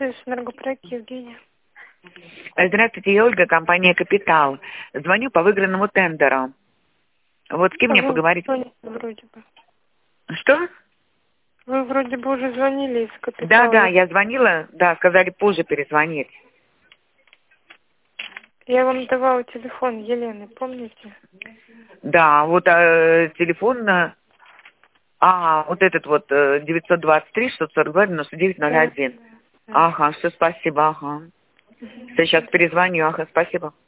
слышишь, энергопроект Евгения. Здравствуйте, я Ольга, компания «Капитал». Звоню по выигранному тендеру. Вот с кем мне поговорить? Вроде бы. Что? Вы вроде бы уже звонили из «Капитала». Да, я звонила, да, сказали позже перезвонить. Я вам давала телефон Елены, помните? Да, вот телефон, вот этот вот 923-642-99-01. Да. Ага, все, спасибо, ага. Сейчас перезвоню, ага, спасибо.